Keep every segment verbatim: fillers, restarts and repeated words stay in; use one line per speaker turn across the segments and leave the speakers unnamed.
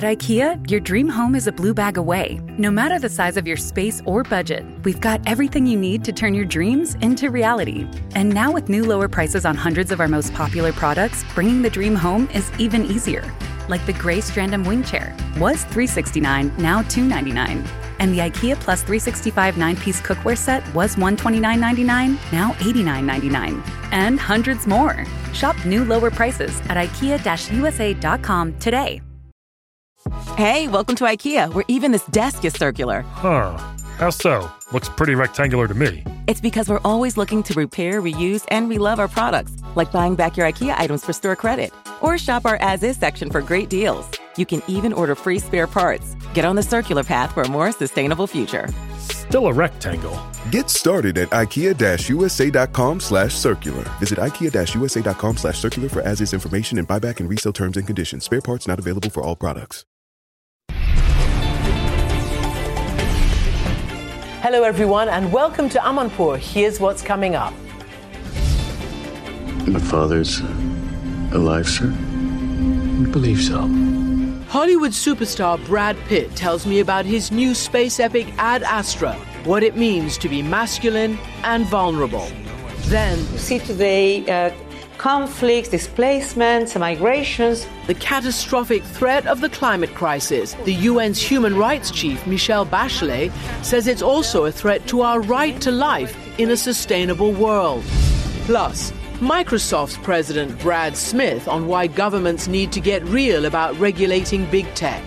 At IKEA, your dream home is a blue bag away. No matter the size of your space or budget, we've got everything you need to turn your dreams into reality. And now with new lower prices on hundreds of our most popular products, bringing the dream home is even easier. Like the gray Strandom wing chair was three hundred sixty-nine dollars, now two hundred ninety-nine dollars. And the IKEA Plus three sixty-five nine-piece cookware set was one hundred twenty-nine dollars and ninety-nine cents, now eighty-nine dollars and ninety-nine cents. And hundreds more. Shop new lower prices at ikea U S A dot com today.
Hey, welcome to IKEA, where even this desk is circular.
Huh. How so? Looks pretty rectangular to me.
It's because we're always looking to repair, reuse, and relove our products, like buying back your IKEA items for store credit. Or shop our as-is section for great deals. You can even order free spare parts. Get on the circular path for a more sustainable future.
Still a rectangle.
Get started at ikea U S A dot com slash circular. Visit ikea U S A dot com slash circular for as-is information and buyback and resale terms and conditions. Spare parts not available for all products.
Hello, everyone, and welcome to Amanpour. Here's what's coming up.
My father's alive, sir?
I believe so.
Hollywood superstar Brad Pitt tells me about his new space epic Ad Astra, what it means to be masculine and vulnerable. Then,
we see today uh, conflicts, displacements, migrations.
The catastrophic threat of the climate crisis. The U N's human rights chief, Michelle Bachelet, says it's also a threat to our right to life in a sustainable world. Plus, Microsoft's president Brad Smith on why governments need to get real about regulating big tech.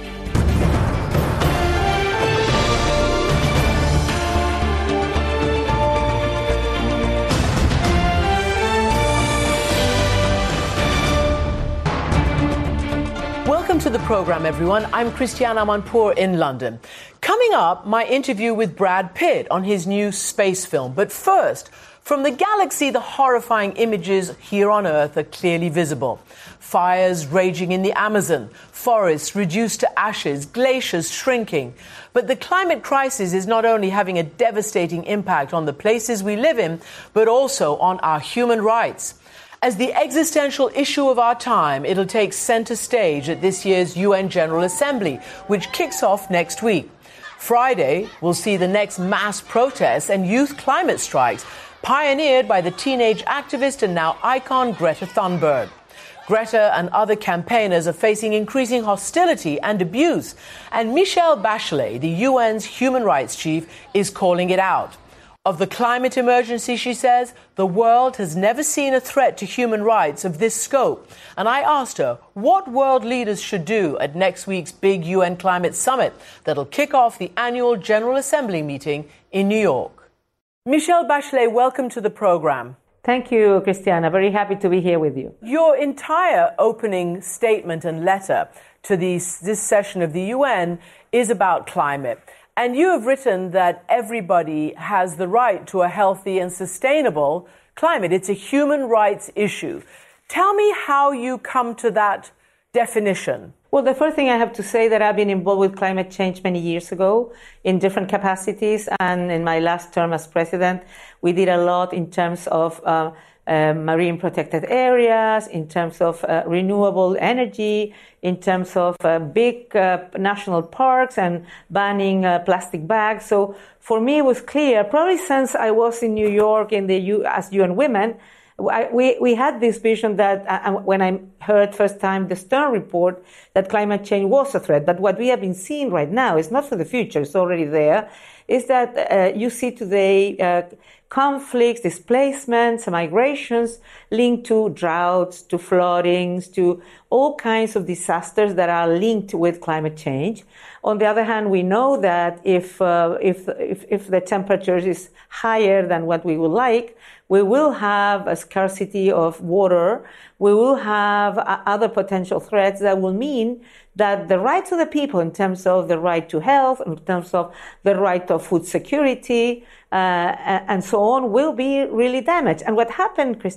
Welcome to the program, everyone. I'm Christiane Amanpour in London. Coming up, my interview with Brad Pitt on his new space film. But first, from the galaxy, the horrifying images here on Earth are clearly visible. Fires raging in the Amazon, forests reduced to ashes, glaciers shrinking. But the climate crisis is not only having a devastating impact on the places we live in, but also on our human rights. As the existential issue of our time, it'll take center stage at this year's U N General Assembly, which kicks off next week. Friday, we'll see the next mass protests and youth climate strikes, pioneered by the teenage activist and now icon Greta Thunberg. Greta and other campaigners are facing increasing hostility and abuse, and Michelle Bachelet, the U N's human rights chief, is calling it out. Of the climate emergency, she says, the world has never seen a threat to human rights of this scope. And I asked her what world leaders should do at next week's big U N climate summit that'll kick off the annual General Assembly meeting in New York. Michelle Bachelet, welcome to the program.
Thank you, Christiana. Very happy to be here with you.
Your entire opening statement and letter to these, this session of the U N is about climate. And you have written that everybody has the right to a healthy and sustainable climate. It's a human rights issue. Tell me how you come to that definition.
Well, the first thing I have to say that I've been involved with climate change many years ago in different capacities. And in my last term as president, we did a lot in terms of uh, uh, marine protected areas, in terms of uh, renewable energy, in terms of uh, big uh, national parks and banning uh, plastic bags. So for me, it was clear, probably since I was in New York in the U- as U N Women, I, we, we had this vision that uh, when I heard first time the Stern report, that climate change was a threat, that what we have been seeing right now is not for the future, it's already there, is that uh, you see today uh, conflicts, displacements, migrations linked to droughts, to floodings, to all kinds of disasters that are linked with climate change. On the other hand, we know that if uh, if, if if the temperature is higher than what we would like, we will have a scarcity of water. We will have uh, other potential threats that will mean that the rights of the people in terms of the right to health, in terms of the right of food security, uh, and so on, will be really damaged. And what happened, Christiana, is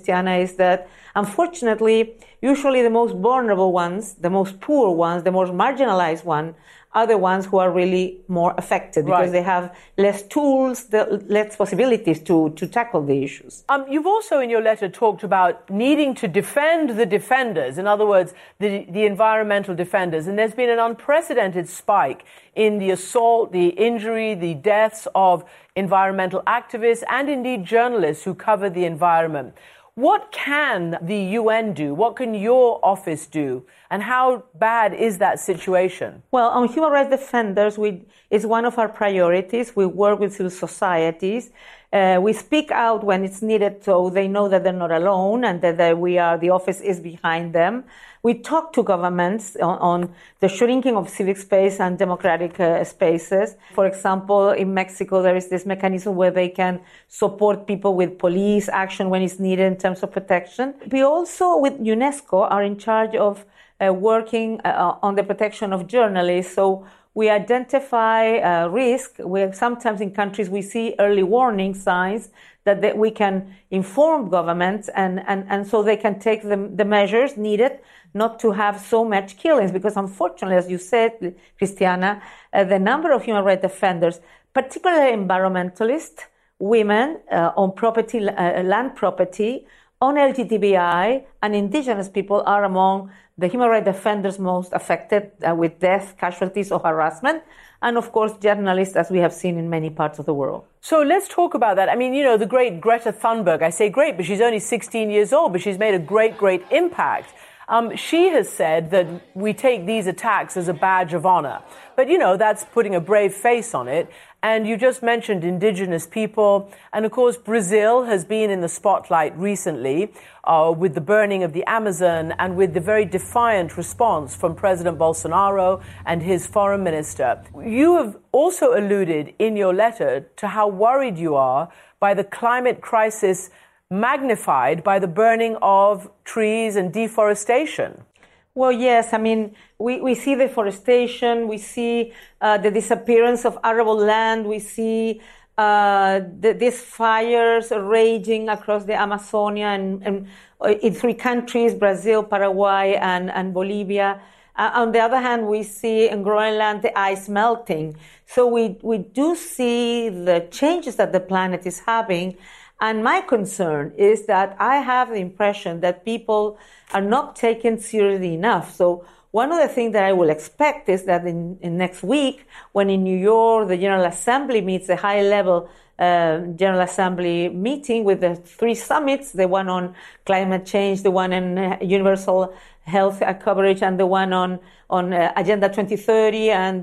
is that, unfortunately, usually the most vulnerable ones, the most poor ones, the most marginalized ones, are the ones who are really more affected because
right.
they have less tools, the, less possibilities to, to tackle the issues.
Um, you've also in your letter talked about needing to defend the defenders, in other words, the, the environmental defenders. And there's been an unprecedented spike in the assault, the injury, the deaths of environmental activists and indeed journalists who cover the environment. What can the U N do? What can your office do? And how bad is that situation?
Well, on human rights defenders, we, it's one of our priorities. We work with civil societies. Uh, we speak out when it's needed so they know that they're not alone and that, that we are, the office is behind them. We talk to governments on, on the shrinking of civic space and democratic uh, spaces. For example, in Mexico, there is this mechanism where they can support people with police action when it's needed in terms of protection. We also, with UNESCO, are in charge of uh, working uh, on the protection of journalists. So we identify uh, risk. We sometimes in countries we see early warning signs that, that we can inform governments and, and, and so they can take the, the measures needed not to have so much killings. Because unfortunately, as you said, Christiana, uh, the number of human rights defenders, particularly environmentalists, women uh, on property, uh, land property, on L G B T I and indigenous people are among the human rights defenders most affected uh, with death, casualties or harassment. And of course, journalists, as we have seen in many parts of the world.
So let's talk about that. I mean, you know, the great Greta Thunberg, I say great, but she's only sixteen years old, but she's made a great, great impact. Um, she has said that we take these attacks as a badge of honor. But, you know, that's putting a brave face on it. And you just mentioned indigenous people. And, of course, Brazil has been in the spotlight recently uh, with the burning of the Amazon and with the very defiant response from President Bolsonaro and his foreign minister. You have also alluded in your letter to how worried you are by the climate crisis magnified by the burning of trees and deforestation.
Well, yes. I mean, we, we see deforestation. We see uh, the disappearance of arable land. We see uh, the, these fires raging across the Amazonia and, and in three countries, Brazil, Paraguay, and, and Bolivia. Uh, on the other hand, we see in Greenland the ice melting. So we, we do see the changes that the planet is having. And my concern is that I have the impression that people are not taken seriously enough. So one of the things that I will expect is that in, in next week, when in New York, the General Assembly meets the high-level uh, General Assembly meeting with the three summits, the one on climate change, the one on uh, universal health coverage, and the one on, on uh, Agenda twenty thirty and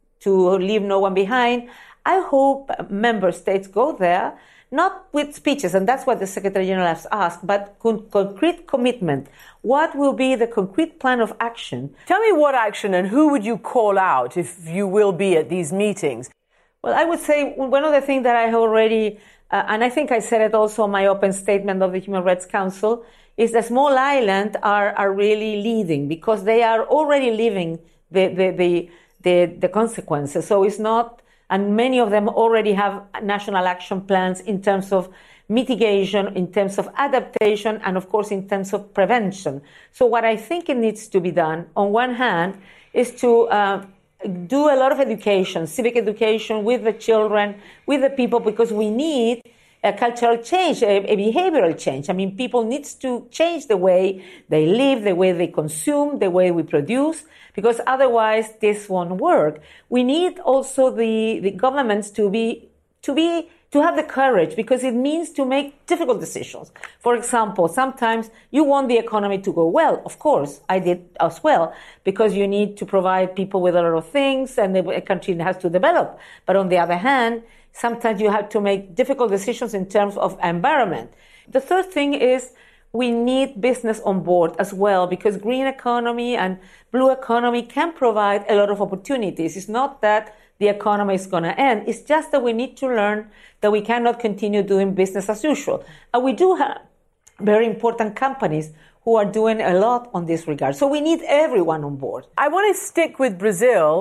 to leave no one behind. I hope member states go there, not with speeches, and that's what the Secretary General has asked, but con- concrete commitment. What will be the concrete plan of action?
Tell me what action and who would you call out if you will be at these meetings?
Well, I would say one of the things that I have already, uh, and I think I said it also in my open statement of the Human Rights Council, is that small islands are, are really leading because they are already living the, the, the, the, the consequences. So it's not, and many of them already have national action plans in terms of mitigation, in terms of adaptation, and of course in terms of prevention. So what I think it needs to be done, on one hand, is to uh, do a lot of education, civic education with the children, with the people, because we need a cultural change, a, a behavioral change. I mean, people need to change the way they live, the way they consume, the way we produce, because otherwise this won't work. We need also the, the governments to be, to be, to have the courage, because it means to make difficult decisions. For example, sometimes you want the economy to go well. Of course, I did as well, because you need to provide people with a lot of things and the country has to develop. But on the other hand, sometimes you have to make difficult decisions in terms of environment. The third thing is we need business on board as well, because green economy and blue economy can provide a lot of opportunities. It's not that the economy is going to end. It's just that we need to learn that we cannot continue doing business as usual. And we do have very important companies who are doing a lot on this regard. So we need everyone on board.
I want to stick with Brazil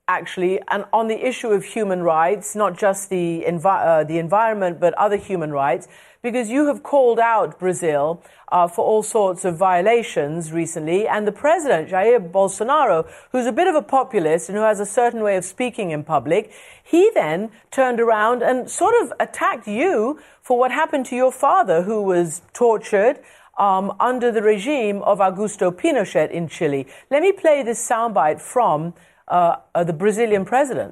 actually, and on the issue of human rights, not just the envi- uh, the environment, but other human rights, because you have called out Brazil uh, for all sorts of violations recently, and the president, Jair Bolsonaro, who's a bit of a populist and who has a certain way of speaking in public, he then turned around and sort of attacked you for what happened to your father, who was tortured um, under the regime of Augusto Pinochet in Chile. Let me play this soundbite from uh, uh, the Brazilian president.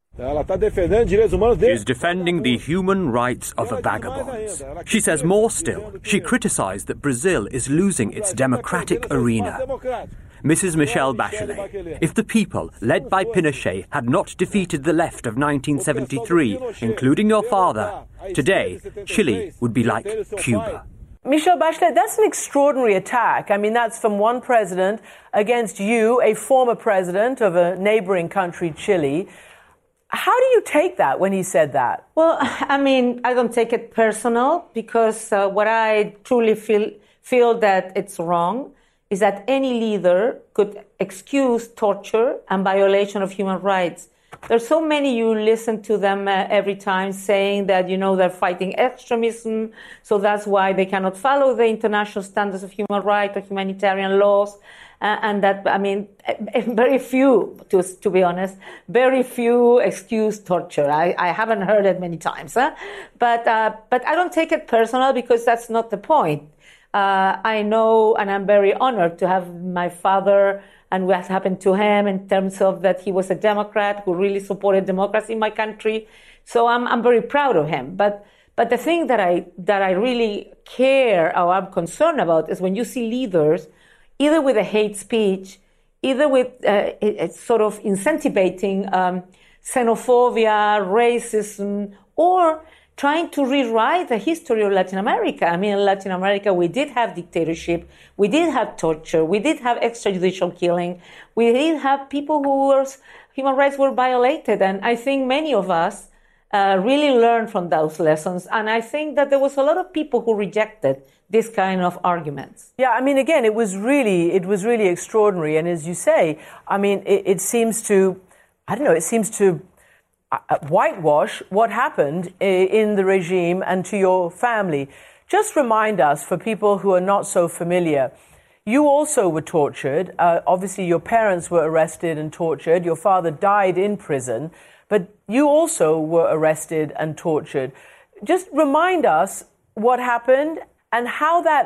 She's defending the human rights of the vagabonds. She says more still. She criticized that Brazil is losing its democratic arena. Missus Michelle Bachelet, if the people, led by Pinochet, had not defeated the left of nineteen seventy-three, including your father, today, Chile would be like Cuba.
Michelle Bachelet, that's an extraordinary attack. I mean, that's from one president against you, a former president of a neighboring country, Chile. How do you take that when he said that?
Well, I mean, I don't take it personal because uh, what I truly feel feel that it's wrong is that any leader could excuse torture and violation of human rights. There's so many, you listen to them uh, every time saying that, you know, they're fighting extremism, so that's why they cannot follow the international standards of human rights or humanitarian laws. Uh, and that, I mean, very few, to, to be honest, very few excuse torture. I, I haven't heard it many times. Huh? But, uh, but I don't take it personal because that's not the point. Uh, I know, and I'm very honored to have my father and what happened to him in terms of that he was a Democrat who really supported democracy in my country. So I'm, I'm very proud of him. But, but the thing that I, that I really care or I'm concerned about is when you see leaders either with a hate speech, either with uh, it's sort of incentivizing um, xenophobia, racism, or trying to rewrite the history of Latin America. I mean, in Latin America, we did have dictatorship, we did have torture, we did have extrajudicial killing, we did have people whose human rights were violated. And I think many of us uh, really learned from those lessons. And I think that there was a lot of people who rejected this kind of arguments.
Yeah, I mean, again, it was really, it was really extraordinary. And as you say, I mean, it, it seems to, I don't know, it seems to Uh, whitewash what happened in the regime and to your family. Just remind us, for people who are not so familiar, you also were tortured. Uh, obviously, your parents were arrested and tortured. Your father died in prison, but you also were arrested and tortured. Just remind us what happened and how that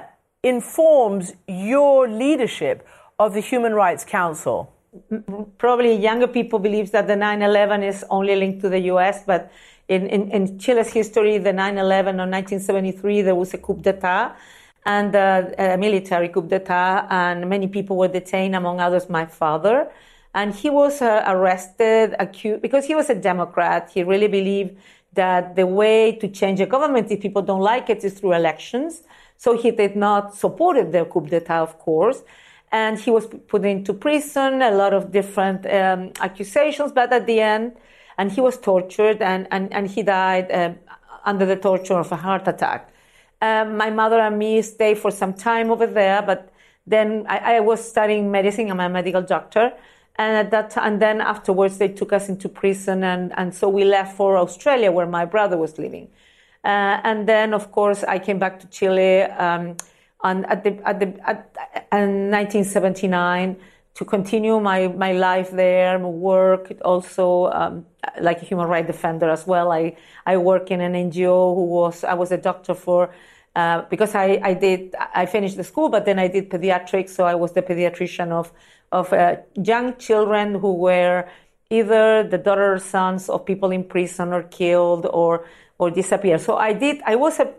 informs your leadership of the Human Rights Council.
Probably younger people believe that the nine eleven is only linked to the U S, but in, in, in Chile's history, the nine eleven of nineteen seventy-three, there was a coup d'etat, and uh, a military coup d'etat, and many people were detained, among others my father. And he was uh, arrested, accused, because he was a Democrat. He really believed that the way to change a government, if people don't like it, is through elections. So he did not support the coup d'etat, of course. And he was put into prison, a lot of different um, accusations, but at the end, and he was tortured, and, and, and he died uh, under the torture of a heart attack. Um, my mother and me stayed for some time over there, but then I, I was studying medicine. I'm a medical doctor. And at that time, and then afterwards, they took us into prison, and, and so we left for Australia, where my brother was living. Uh, and then, of course, I came back to Chile um, on, at, the, at, the, at in nineteen seventy-nine to continue my, my life there, work also um, like a human rights defender as well. I, I work in an N G O who was, I was a doctor for, uh, because I, I did, I finished the school, but then I did pediatrics, so I was the pediatrician of, of uh, young children who were either the daughters or sons of people in prison or killed or, or disappeared. So I did, I was a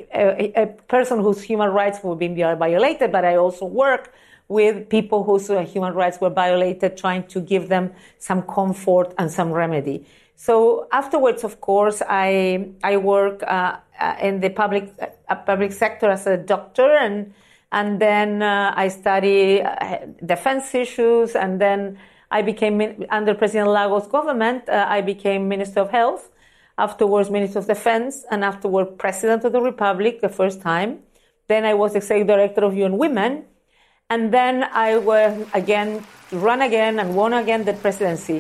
A, a person whose human rights were being violated, but I also work with people whose human rights were violated, trying to give them some comfort and some remedy. So afterwards, of course, I I work uh, in the public uh, public sector as a doctor, and and then uh, I study uh, defense issues, and then I became under President Lagos' government. Uh, I became Minister of Health. Afterwards, Minister of Defense, and afterward, President of the Republic, the first time. Then I was Executive Director of U N Women. And then I was, again, run again and won again the presidency.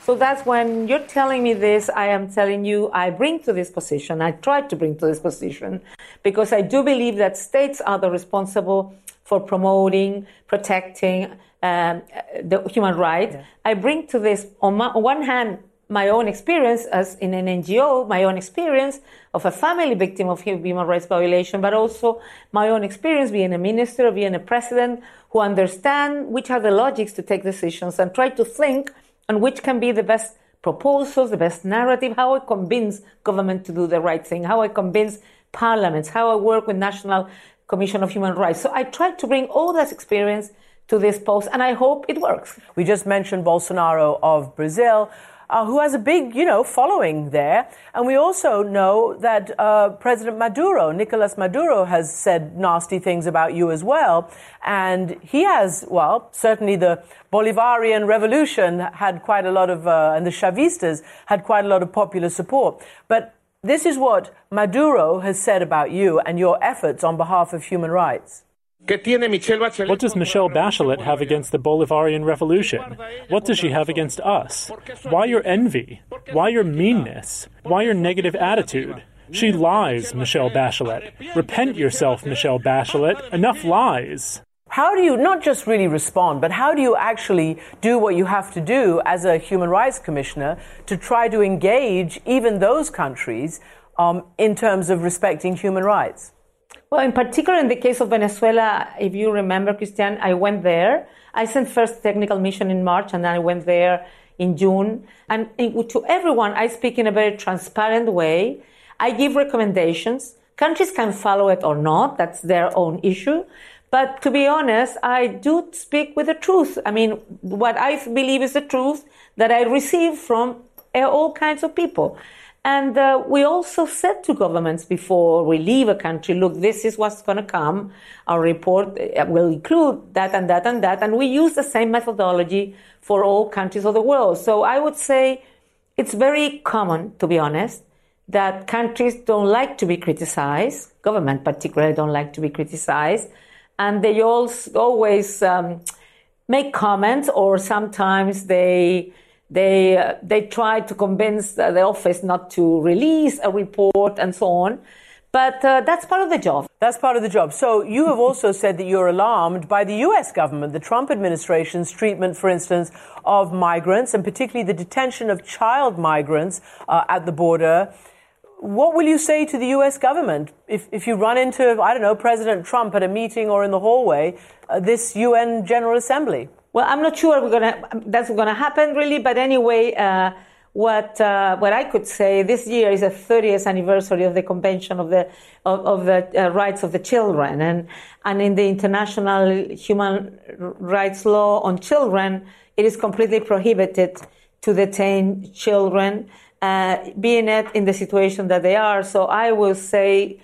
So that's when you're telling me this, I am telling you I bring to this position, I try to bring to this position, because I do believe that states are the responsible for promoting, protecting um, the human rights. Yeah. I bring to this, on, my, on one hand, my own experience as in an N G O, my own experience of a family victim of human rights violation, but also my own experience being a minister, being a president, who understand which are the logics to take decisions and try to think on which can be the best proposals, the best narrative, how I convince government to do the right thing, how I convince parliaments, how I work with National Commission of Human Rights. So I try to bring all that experience to this post, and I hope it works.
We just mentioned Bolsonaro of Brazil, uh, who has a big, you know, following there. And we also know that uh, President Maduro, Nicolas Maduro, has said nasty things about you as well. And he has, well, certainly the Bolivarian revolution had quite a lot of, uh, and the Chavistas had quite a lot of popular support. But this is what Maduro has said about you and your efforts on behalf of human rights.
What does Michelle Bachelet have against the Bolivarian Revolution? What does she have against us? Why your envy? Why your meanness? Why your negative attitude? She lies, Michelle Bachelet. Repent yourself, Michelle Bachelet. Enough lies.
How do you not just really respond, but how do you actually do what you have to do as a human rights commissioner to try to engage even those countries um, in terms of respecting human rights?
Well, in particular, in the case of Venezuela, if you remember, Christian, I went there. I sent first technical mission in March, and then I went there in June. And to everyone, I speak in a very transparent way. I give recommendations. Countries can follow it or not. That's their own issue. But to be honest, I do speak with the truth. I mean, what I believe is the truth that I receive from all kinds of people. And uh, we also said to governments before we leave a country, look, this is what's going to come. Our report will include that and that and that. And we use the same methodology for all countries of the world. So I would say it's very common, to be honest, that countries don't like to be criticized. Government particularly don't like to be criticized. And they also always um, make comments, or sometimes they... They uh, they try to convince uh, the office not to release a report and so on. But uh, that's part of the job.
That's part of the job. So you have also said that you're alarmed by the U S government, the Trump administration's treatment, for instance, of migrants, and particularly the detention of child migrants uh, at the border. What will you say to the U S government if, if you run into, I don't know, President Trump at a meeting or in the hallway, uh, this U N General Assembly?
Well, I'm not sure we're gonna, that's going to happen, really. But anyway, uh, what uh, what I could say, this year is the thirtieth anniversary of the Convention of the of, of the uh, Rights of the Children, and and in the international human rights law on children, it is completely prohibited to detain children, uh, being it in the situation that they are. So I will say,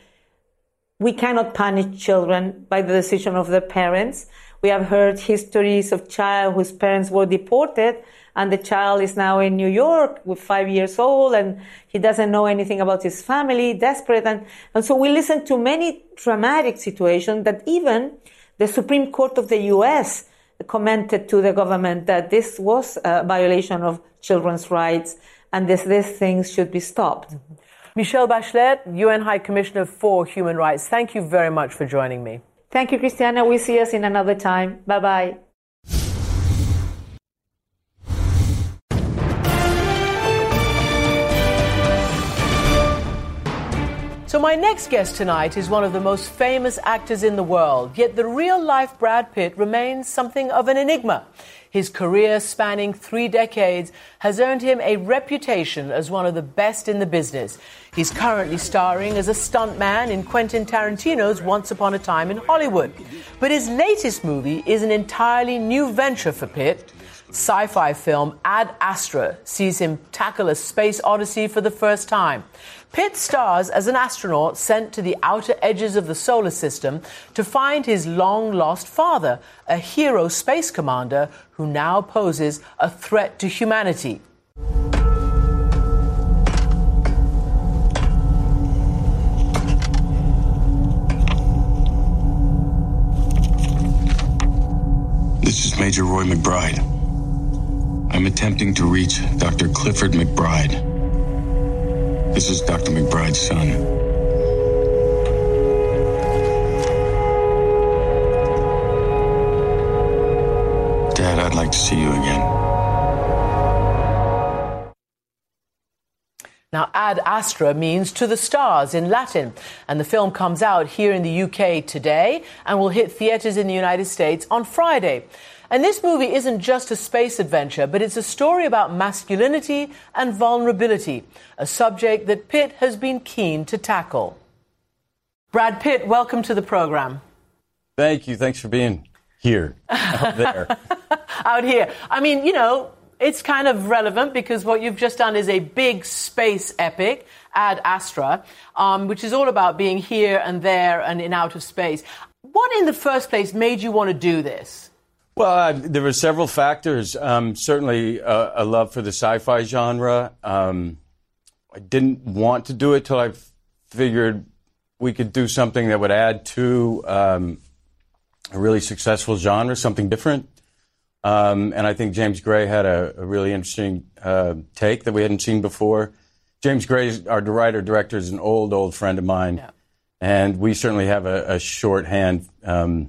we cannot punish children by the decision of their parents. We have heard histories of child whose parents were deported, and the child is now in New York with five years old, and he doesn't know anything about his family, desperate. And, and so we listen to many dramatic situations that even the Supreme Court of the U S commented to the government that this was a violation of children's rights, and this, these things should be stopped.
Mm-hmm. Michelle Bachelet, U N High Commissioner for Human Rights, thank you very much for joining me.
Thank you, Christiana. We'll see us in another time. Bye-bye.
So my next guest tonight is one of the most famous actors in the world, yet the real-life Brad Pitt remains something of an enigma. His career, spanning three decades, has earned him a reputation as one of the best in the business. He's currently starring as a stuntman in Quentin Tarantino's Once Upon a Time in Hollywood. But his latest movie is an entirely new venture for Pitt. Sci-fi film Ad Astra sees him tackle a space odyssey for the first time. Pitt stars as an astronaut sent to the outer edges of the solar system to find his long-lost father, a hero space commander who now poses a threat to humanity.
This is Major Roy McBride. I'm I'm attempting to reach Doctor Clifford McBride. This is Doctor McBride's son. Dad, I'd like to see you again.
Now, Ad Astra means to the stars in Latin, and the film comes out here in the U K today and will hit theaters in the United States on Friday. And this movie isn't just a space adventure, but it's a story about masculinity and vulnerability, a subject that Pitt has been keen to tackle. Brad Pitt, welcome to the program.
Thank you. Thanks for being here, out there.
Out here. I mean, you know, it's kind of relevant because what you've just done is a big space epic, Ad Astra, um, which is all about being here and there and in outer space. What in the first place made you want to do this?
Well, uh, there were several factors. Um, certainly uh, a love for the sci-fi genre. Um, I didn't want to do it till I figured we could do something that would add to um, a really successful genre, something different. Um, and I think James Gray had a, a really interesting uh, take that we hadn't seen before. James Gray, our writer-director, is an old, old friend of mine. Yeah. And we certainly have a, a shorthand um,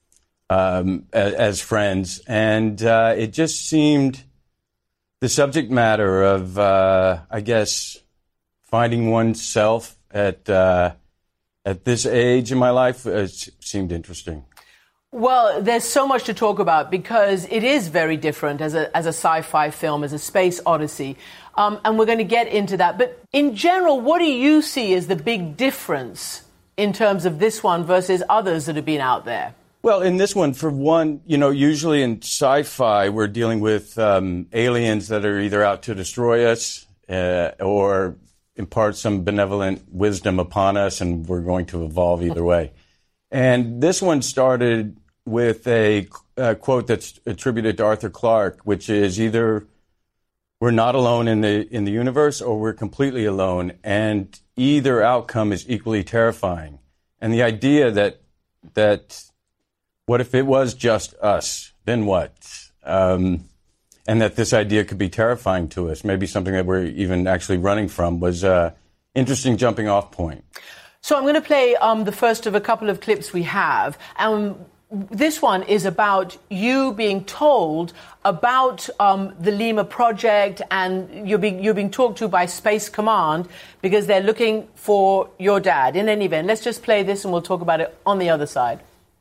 um, as, as friends. And uh, it just seemed the subject matter of, uh, I guess, finding oneself at, uh, at this age in my life uh, seemed interesting.
Well, there's so much to talk about because it is very different as a as a sci-fi film, as a space odyssey. Um, and we're going to get into that. But in general, what do you see as the big difference in terms of this one versus others that have been out there?
Well, in this one, for one, you know, usually in sci-fi, we're dealing with um, aliens that are either out to destroy us uh, or impart some benevolent wisdom upon us, and we're going to evolve either way. And this one started with a, a quote that's attributed to Arthur Clarke, which is either we're not alone in the in the universe or we're completely alone, and either outcome is equally terrifying. And the idea that that what if it was just us? Then what? Um, and that this idea could be terrifying to us, maybe something that we're even actually running from, was an interesting jumping off point.
So I'm going to play um, the first of a couple of clips we have. Um, this one is about you being told about um, the Lima project, and you're being, you're being talked to by Space Command because they're looking for your dad. In any event, let's just play this and we'll talk about it on the other side.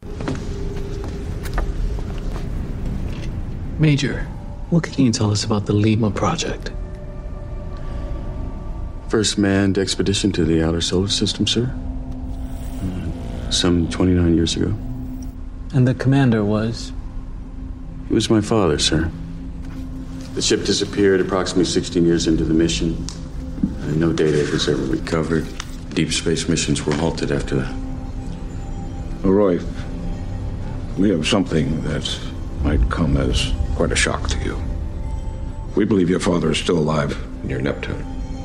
Major, what can you tell us about the Lima project?
First manned expedition to the outer solar system, sir. Uh, some twenty-nine years ago.
And the commander was?
He was my father, sir. The ship disappeared approximately sixteen years into the mission. Uh, no data was ever recovered. Deep space missions were halted after that.
Well, Roy, we have something that might come as quite a shock to you. We believe your father is still alive near Neptune.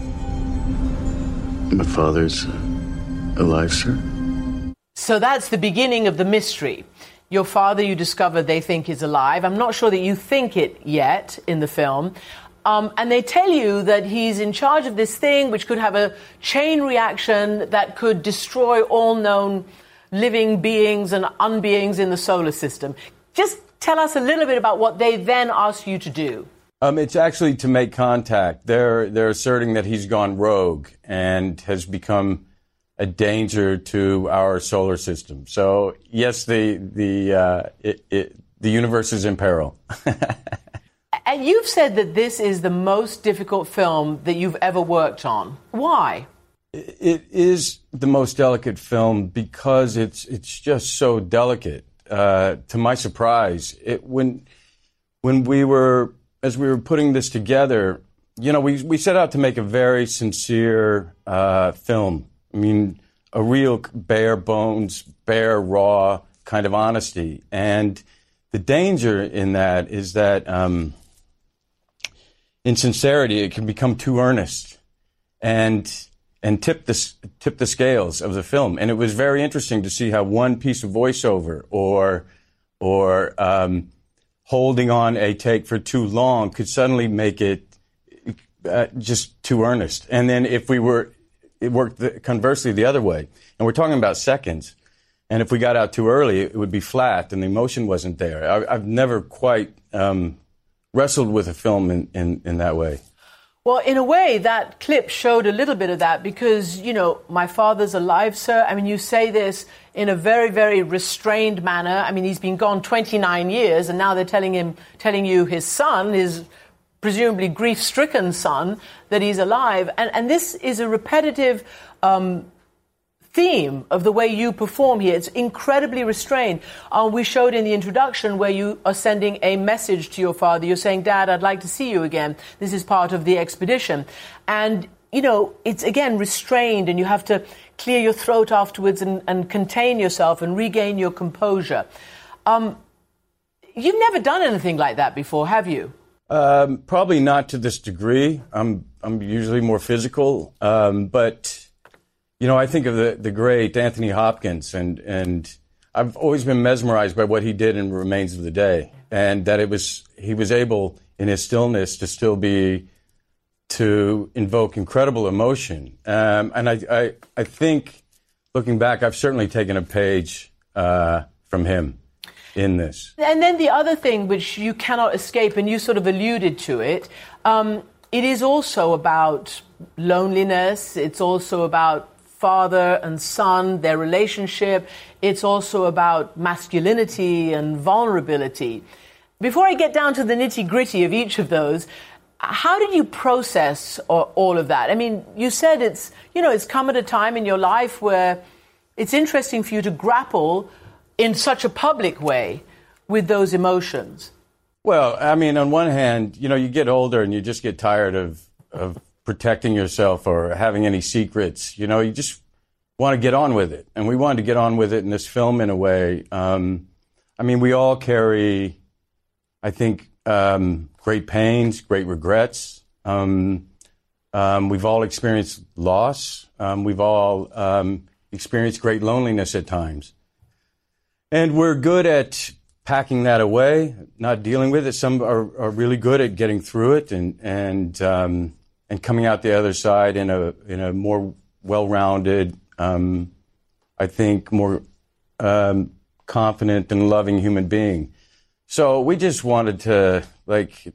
My father's alive, sir?
So that's the beginning of the mystery. Your father, you discover, they think is alive. I'm not sure that you think it yet in the film. Um, and they tell you that he's in charge of this thing which could have a chain reaction that could destroy all known living beings and unbeings in the solar system. Just tell us a little bit about what they then ask you to do.
Um, it's actually to make contact. They're they're asserting that he's gone rogue and has become a danger to our solar system. So yes, the the uh, it, it, the universe is in peril.
And you've said that this is the most difficult film that you've ever worked on. Why?
It is the most delicate film because it's it's just so delicate. Uh, to my surprise, it when when we were as we were putting this together, you know, we we set out to make a very sincere uh, film. I mean, a real bare bones, bare, raw kind of honesty. And the danger in that is that um, in sincerity, it can become too earnest and and tip the tip the scales of the film. And it was very interesting to see how one piece of voiceover or or um, holding on a take for too long could suddenly make it uh, just too earnest. And then if we were, it worked the, conversely the other way. And we're talking about seconds. And if we got out too early, it would be flat and the emotion wasn't there. I, I've never quite um, wrestled with a film in, in, in that way.
Well, in a way, that clip showed a little bit of that because, you know, my father's alive, sir. I mean, you say this in a very, very restrained manner. I mean, he's been gone twenty-nine years, and now they're telling him, telling you his son, his presumably grief-stricken son, that he's alive. And, and this is a repetitive um, theme of the way you perform here. It's incredibly restrained. Uh, we showed in the introduction where you are sending a message to your father. You're saying, Dad, I'd like to see you again. This is part of the expedition. And, you know, it's, again, restrained, and you have to clear your throat afterwards and, and contain yourself and regain your composure. Um, you've never done anything like that before, have you?
Um, probably not to this degree. I'm, I'm usually more physical, um, but... You know, I think of the, the great Anthony Hopkins, and, and I've always been mesmerized by what he did in Remains of the Day, and that it was he was able, in his stillness, to still be, to invoke incredible emotion. Um, and I, I, I think, looking back, I've certainly taken a page uh, from him in this.
And then the other thing which you cannot escape, and you sort of alluded to it, um, it is also about loneliness. It's also about father and son, their relationship. It's also about masculinity and vulnerability. Before I get down to the nitty-gritty of each of those, how did you process all of that? I mean, you said it's, you know, it's come at a time in your life where it's interesting for you to grapple in such a public way with those emotions.
Well, I mean, on one hand, you know, you get older and you just get tired of, of protecting yourself or having any secrets. You know, you just want to get on with it. And we wanted to get on with it in this film in a way. Um, I mean, we all carry, I think, um, great pains, great regrets. Um, um, we've all experienced loss. Um, we've all um, experienced great loneliness at times. And we're good at packing that away, not dealing with it. Some are, are really good at getting through it and, and, um, and coming out the other side in a in a more well-rounded, um, I think, more um, confident and loving human being. So we just wanted to, like,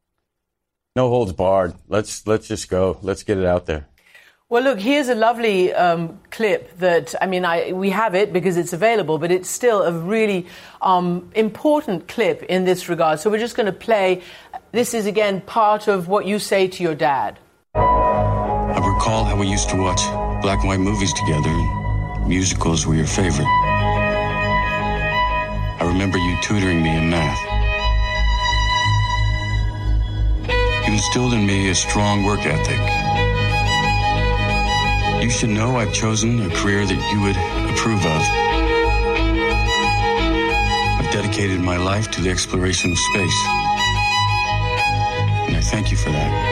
no holds barred. Let's let's just go. Let's get it out there.
Well, look, here's a lovely um, clip that, I mean, I, we have it because it's available, but it's still a really um, important clip in this regard. So we're just going to play. This is, again, part of what you say to your dad.
I recall how we used to watch black and white movies together, and musicals were your favorite. I remember you tutoring me in math. You instilled in me a strong work ethic. You should know I've chosen a career that you would approve of. I've dedicated my life to the exploration of space. And I thank you for that.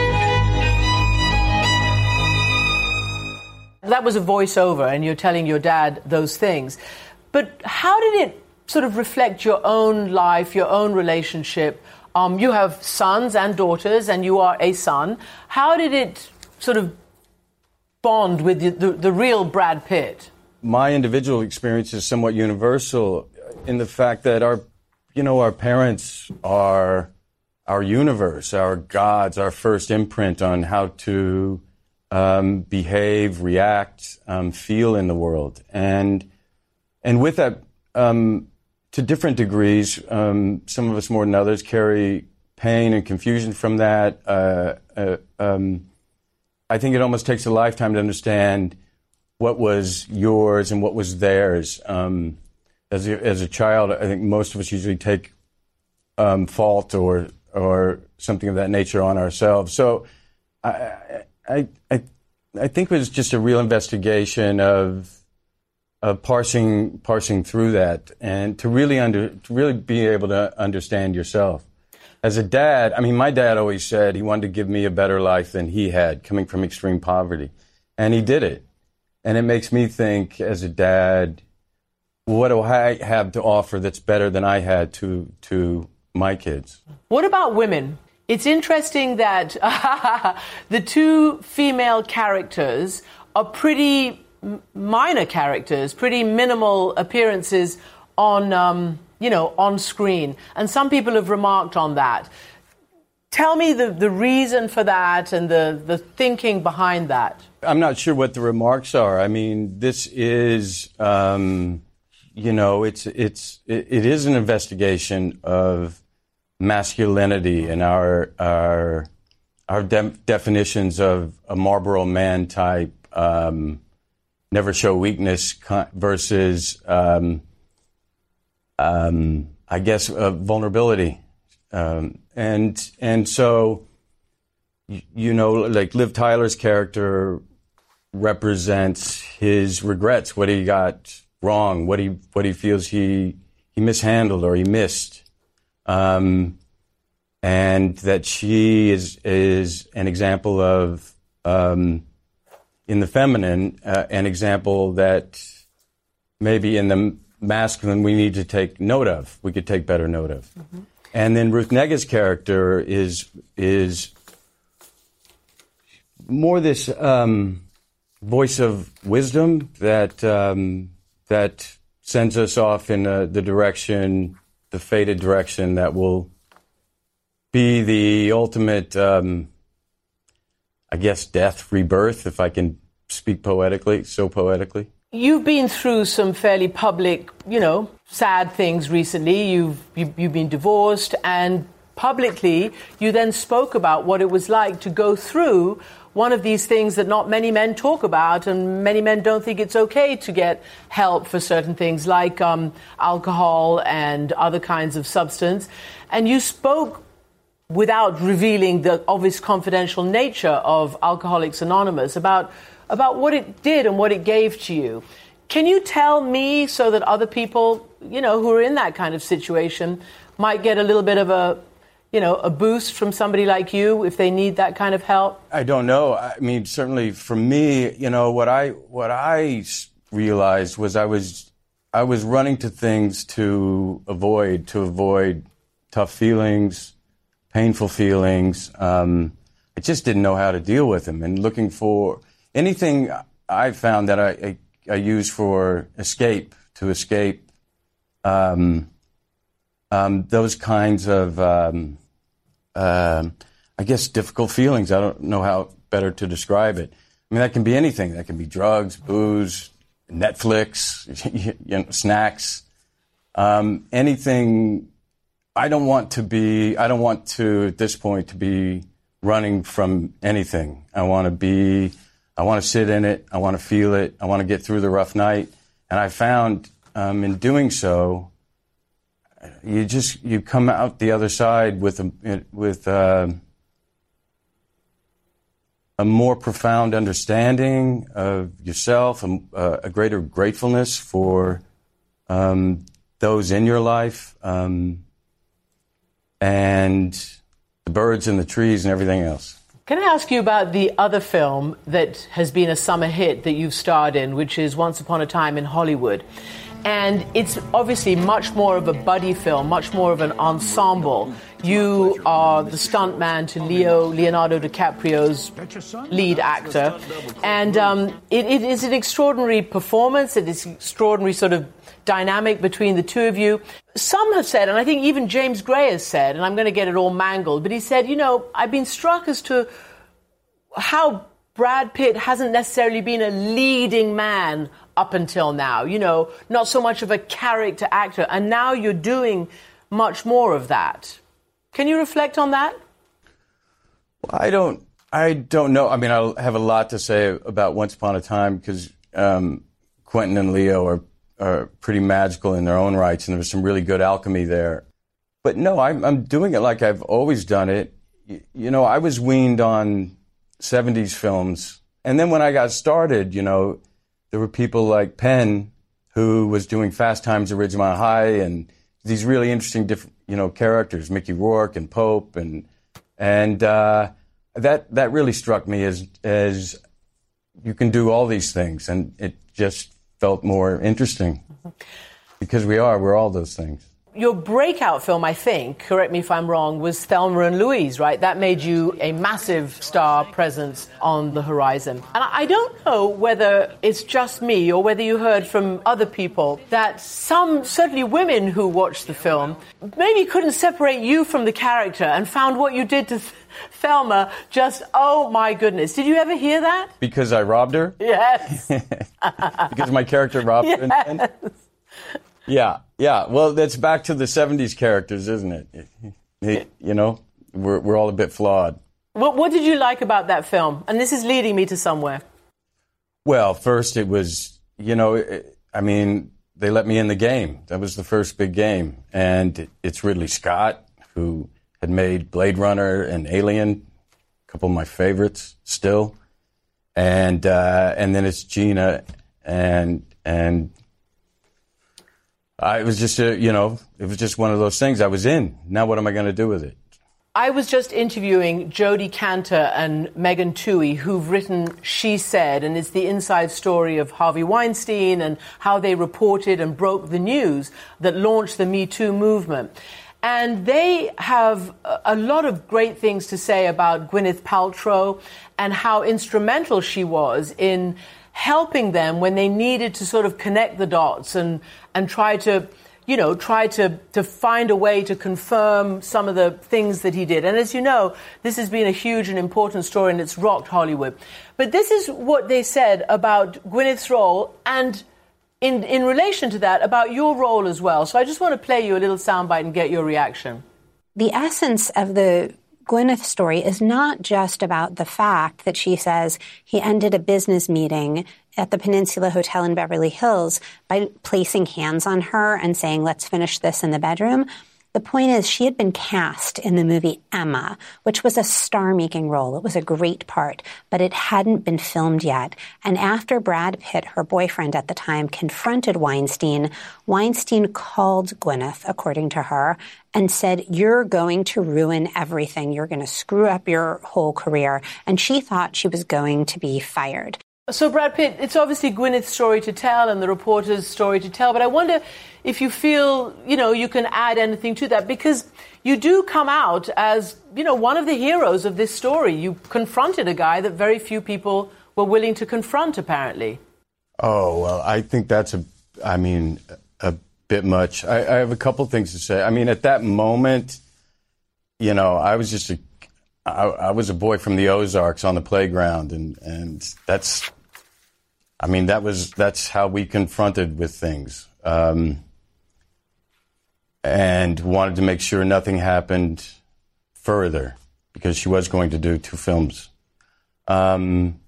That was a voiceover, and you're telling your dad those things. But how did it sort of reflect your own life, your own relationship? Um, you have sons and daughters, and you are a son. How did it sort of bond with the, the, the real Brad Pitt?
My individual experience is somewhat universal in the fact that our, you know, our parents are our universe, our gods, our first imprint on how to um, behave, react, um, feel in the world. And and with that, um, to different degrees, um, some of us more than others carry pain and confusion from that. Uh, uh, um, I think it almost takes a lifetime to understand what was yours and what was theirs. Um, as a, as a child, I think most of us usually take um, fault or or something of that nature on ourselves. So I I I, I think it was just a real investigation of of parsing parsing through that and to really under to really be able to understand yourself. As a dad, I mean, my dad always said he wanted to give me a better life than he had, coming from extreme poverty. And he did it. And it makes me think, as a dad, what do I have to offer that's better than I had to to my kids.
What about women? It's interesting that the two female characters are pretty minor characters, pretty minimal appearances on, um, you know, on screen. And some people have remarked on that. Tell me the, the reason for that and the, the thinking behind that.
I'm not sure what the remarks are. I mean, this is, um, you know, it's it's it, it is an investigation of masculinity and our our our de- definitions of a Marlboro Man type, um, never show weakness versus, um, um, I guess, uh, vulnerability. Um, and and so, you, you know, like Liv Tyler's character represents his regrets, what he got wrong, what he what he feels he he mishandled or he missed, um, and that she is is an example of um, in the feminine, uh, an example that maybe in the masculine we need to take note of. We could take better note of. Mm-hmm. And then Ruth Negga's character is is more this um, voice of wisdom that um, that sends us off in uh, the direction, the fated direction that will be the ultimate, um, I guess, death, rebirth, if I can speak poetically, so poetically.
You've been through some fairly public, you know, sad things recently. You've, you, you've been divorced, and publicly you then spoke about what it was like to go through one of these things that not many men talk about, and many men don't think it's okay to get help for certain things like um, alcohol and other kinds of substance. And you spoke without revealing the obvious confidential nature of Alcoholics Anonymous about about what it did and what it gave to you. Can you tell me so that other people, you know, who are in that kind of situation might get a little bit of a, you know, a boost from somebody like you if they need that kind of help?
I don't know. I mean, certainly for me, you know, what I what I realized was I was I was running to things to avoid to avoid tough feelings, painful feelings. Um, I just didn't know how to deal with them, and looking for anything I found that I, I, I use for escape, to escape um, um, those kinds of, um, uh, I guess, difficult feelings. I don't know how better to describe it. I mean, that can be anything. That can be drugs, booze, Netflix, you know, snacks, um, anything. I don't want to be, I don't want to, at this point, to be running from anything. I want to be... I want to sit in it. I want to feel it. I want to get through the rough night. And I found um, in doing so, you just you come out the other side with a with uh, a more profound understanding of yourself, a, a greater gratefulness for um, those in your life, um, and the birds and the trees and everything else.
Can I ask you about the other film that has been a summer hit that you've starred in, which is Once Upon a Time in Hollywood? And it's obviously much more of a buddy film, much more of an ensemble. You are the stuntman to Leo Leonardo DiCaprio's lead actor. And um, it, it is an extraordinary performance. It is extraordinary sort of dynamic between the two of you. Some have said, and I think even James Gray has said, and I'm going to get it all mangled, but he said, you know, I've been struck as to how Brad Pitt hasn't necessarily been a leading man up until now, you know, not so much of a character actor, and now you're doing much more of that. Can you reflect on that?
I don't, I don't know. I mean, I have a lot to say about Once Upon a Time because um, Quentin and Leo are are pretty magical in their own rights, and there was some really good alchemy there. But no, I'm, I'm doing it like I've always done it. You, you know, I was weaned on seventies films, and then when I got started, you know, there were people like Penn, who was doing Fast Times at Ridgemont High, and these really interesting, different, you know, characters, Mickey Rourke and Pope, and and uh, that that really struck me as as you can do all these things, and it just felt more interesting because we are, we're all those things.
your breakout film, I think, correct me if I'm wrong, was Thelma and Louise, right? That made you a massive star presence on the horizon. And I don't know whether it's just me or whether you heard from other people that some, certainly women who watched the film, maybe couldn't separate you from the character and found what you did to Thelma just, oh my goodness. Did you ever hear that?
Because I robbed her?
Yes.
Because my character robbed
yes.
her? In the end? Yeah, yeah. Well, that's back to the seventies characters, isn't it? You know, we're we're all a bit flawed.
What, what did you like about that film? And this is leading me to somewhere.
Well, first it was, you know, I mean, they let me in the game. That was the first big game. And it's Ridley Scott, who had made Blade Runner and Alien, a couple of my favorites still. And uh, and then it's Gina, and and I, it was just a, you know, it was just one of those things. I was in. Now what am I going to do with it?
I was just interviewing Jodie Cantor and Megan Twohey, who've written She Said, and it's the inside story of Harvey Weinstein and how they reported and broke the news that launched the Me Too movement. And they have a lot of great things to say about Gwyneth Paltrow and how instrumental she was in helping them when they needed to sort of connect the dots and, and try to, you know, try to, to find a way to confirm some of the things that he did. And as you know, this has been a huge and important story and it's rocked Hollywood. But this is what they said about Gwyneth's role and in, in relation to that, about your role as well. So I just want to play you a little soundbite and get your reaction.
The essence of the Gwyneth story is not just about the fact that she says he ended a business meeting at the Peninsula Hotel in Beverly Hills by placing hands on her and saying, let's finish this in the bedroom. The point is she had been cast in the movie Emma, which was a star-making role. It was a great part, but it hadn't been filmed yet. And after Brad Pitt, her boyfriend at the time, confronted Weinstein, Weinstein called Gwyneth, according to her, and said, you're going to ruin everything. You're going to screw up your whole career. And she thought she was going to be fired.
So, Brad Pitt, it's obviously Gwyneth's story to tell and the reporter's story to tell, but I wonder if you feel, you know, you can add anything to that, because you do come out as, you know, one of the heroes of this story. You confronted a guy that very few people were willing to confront, apparently.
Oh, well, I think that's a, I mean, a bit much. I, I have a couple things to say. I mean, at that moment, you know, I was just a, I, I was a boy from the Ozarks on the playground, and, and that's, I mean, that was, that's how we confronted with things. Um, and wanted to make sure nothing happened further, because she was going to do two films. Um,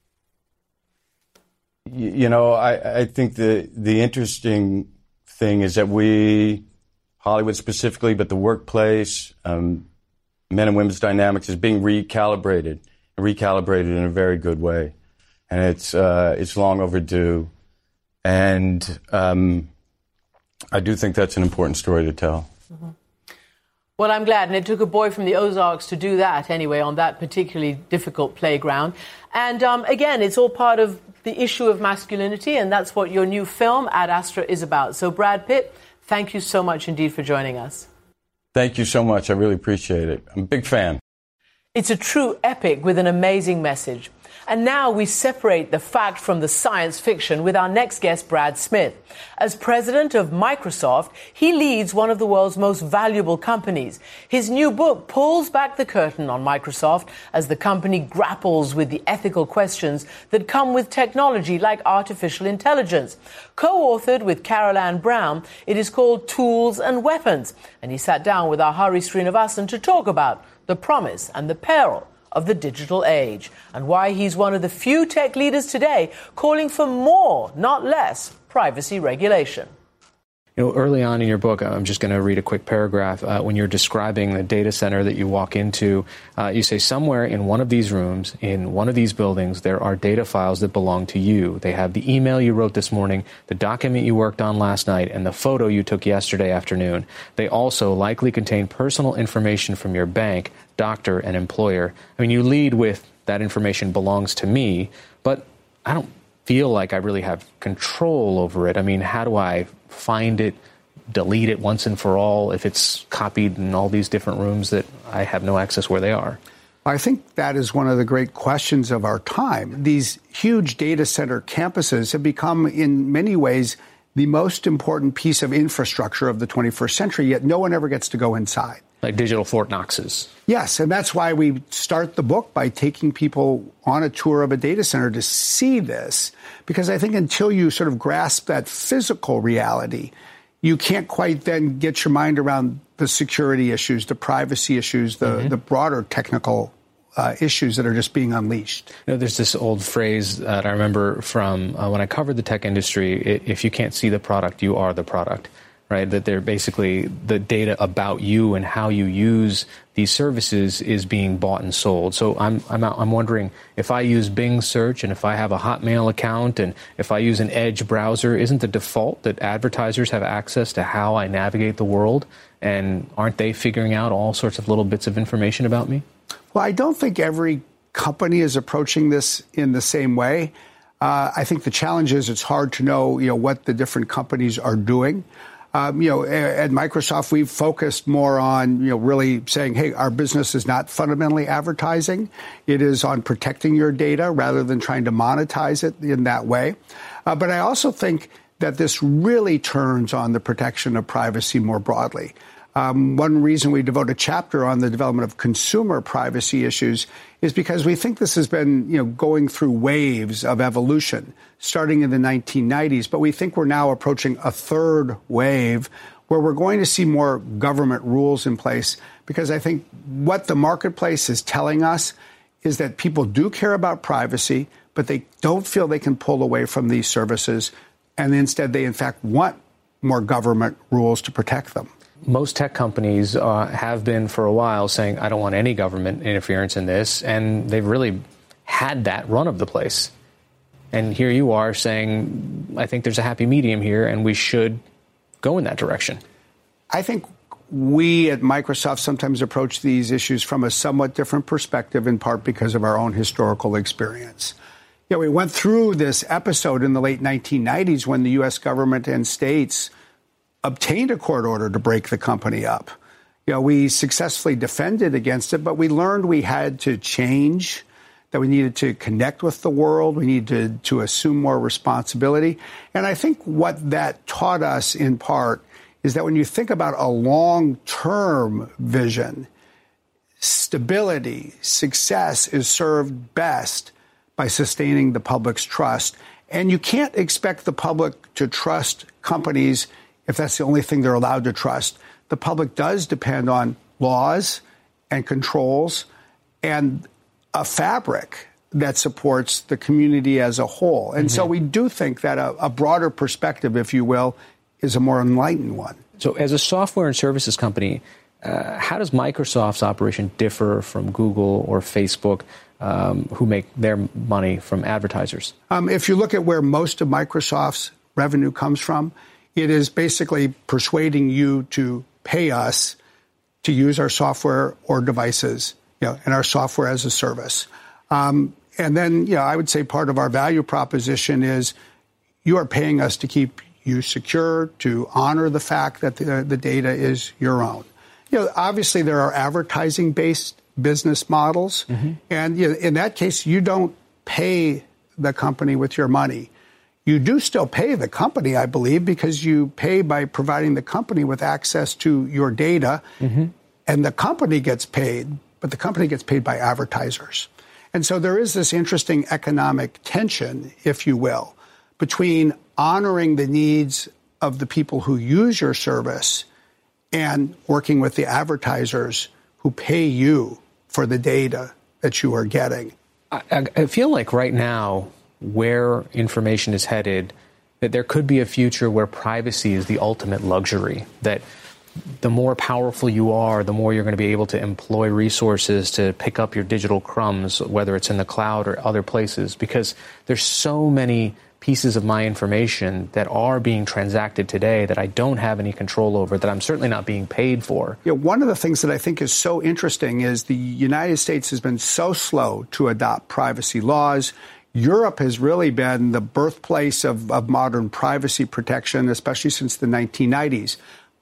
you, you know, I, I think the, the interesting thing is that we, Hollywood specifically, but the workplace, um, men and women's dynamics is being recalibrated, and recalibrated in a very good way. And it's, uh, it's long overdue. And, um, I do think that's an important story to tell.
Mm-hmm. Well, I'm glad. And it took a boy from the Ozarks to do that anyway, on that particularly difficult playground. And um, again, it's all part of the issue of masculinity, and that's what your new film, Ad Astra, is about. So, Brad Pitt, thank you so much indeed for joining us.
Thank you so much. I really appreciate it. I'm a big fan.
It's a true epic with an amazing message. And now we separate the fact from the science fiction with our next guest, Brad Smith. As president of Microsoft, he leads one of the world's most valuable companies. His new book pulls back the curtain on Microsoft as the company grapples with the ethical questions that come with technology like artificial intelligence. Co-authored with Carol Ann Brown, it is called Tools and Weapons. And he sat down with our Hari Srinivasan to talk about the promise and the peril of the digital age, and why he's one of the few tech leaders today calling for more, not less, privacy regulation.
You know, early on in your book, I'm just going to read a quick paragraph. Uh, when you're describing the data center that you walk into, uh, you say somewhere in one of these rooms, in one of these buildings, there are data files that belong to you. They have the email you wrote this morning, the document you worked on last night, and the photo you took yesterday afternoon. They also likely contain personal information from your bank, doctor, and employer. I mean, you lead with that information belongs to me, but I don't feel like I really have control over it. I mean, how do I find it, delete it once and for all if it's copied in all these different rooms that I have no access where they are?
I think that is one of the great questions of our time. These huge data center campuses have become, in many ways, the most important piece of infrastructure of the twenty-first century, yet no one ever gets to go inside.
Like digital Fort Knoxes.
Yes, and that's why we start the book by taking people on a tour of a data center to see this, because I think until you sort of grasp that physical reality, you can't quite then get your mind around the security issues, the privacy issues, the, mm-hmm. the broader technical uh, issues that are just being unleashed.
You know, there's this old phrase that I remember from uh, when I covered the tech industry, it, if you can't see the product, you are the product. Right, that they're basically the data about you and how you use these services is being bought and sold. So I'm I'm I'm wondering if I use Bing search and if I have a Hotmail account and if I use an Edge browser, isn't the default that advertisers have access to how I navigate the world? And aren't they figuring out all sorts of little bits of information about me?
Well, I don't think every company is approaching this in the same way. Uh, I think the challenge is it's hard to know, you know, what the different companies are doing. Um, you know, at Microsoft, we've focused more on, you know, really saying, hey, our business is not fundamentally advertising. It is on protecting your data rather than trying to monetize it in that way. Uh, but I also think that this really turns on the protection of privacy more broadly. Um, one reason we devote a chapter on the development of consumer privacy issues is because we think this has been, you know, going through waves of evolution, starting in the nineteen nineties. But we think we're now approaching a third wave where we're going to see more government rules in place, because I think what the marketplace is telling us is that people do care about privacy, but they don't feel they can pull away from these services. And instead, they, in fact, want more government rules to protect them.
Most tech companies uh, have been for a while saying, I don't want any government interference in this. And they've really had that run of the place. And here you are saying, I think there's a happy medium here and we should go in that direction.
I think we at Microsoft sometimes approach these issues from a somewhat different perspective, in part because of our own historical experience. You know, we went through this episode in the late nineteen nineties when the U S government and states obtained a court order to break the company up. You know, we successfully defended against it, but we learned we had to change, that we needed to connect with the world, we needed to, to assume more responsibility. And I think what that taught us in part is that when you think about a long-term vision, stability, success is served best by sustaining the public's trust. And you can't expect the public to trust companies if that's the only thing they're allowed to trust. The public does depend on laws and controls and a fabric that supports the community as a whole. And mm-hmm. so we do think that a, a broader perspective, if you will, is a more enlightened one.
So as a software and services company, uh, how does Microsoft's operation differ from Google or Facebook, um, who make their money from advertisers?
Um, if you look at where most of Microsoft's revenue comes from, it is basically persuading you to pay us to use our software or devices, you know, and our software as a service. Um, and then, you know, I would say part of our value proposition is you are paying us to keep you secure, to honor the fact that the, the data is your own. You know, obviously there are advertising-based business models, mm-hmm. and you know, in that case, you don't pay the company with your money. You do still pay the company, I believe, because you pay by providing the company with access to your data, mm-hmm. and the company gets paid, but the company gets paid by advertisers. And so there is this interesting economic tension, if you will, between honoring the needs of the people who use your service and working with the advertisers who pay you for the data that you are getting.
I, I feel like right now, where information is headed, that there could be a future where privacy is the ultimate luxury, that the more powerful you are, the more you're going to be able to employ resources to pick up your digital crumbs, whether it's in the cloud or other places, because there's so many pieces of my information that are being transacted today that I don't have any control over, that I'm certainly not being paid for.
Yeah, one of the things that I think is so interesting is the United States has been so slow to adopt privacy laws. Europe has really been the birthplace of, of modern privacy protection, especially since the nineteen nineties.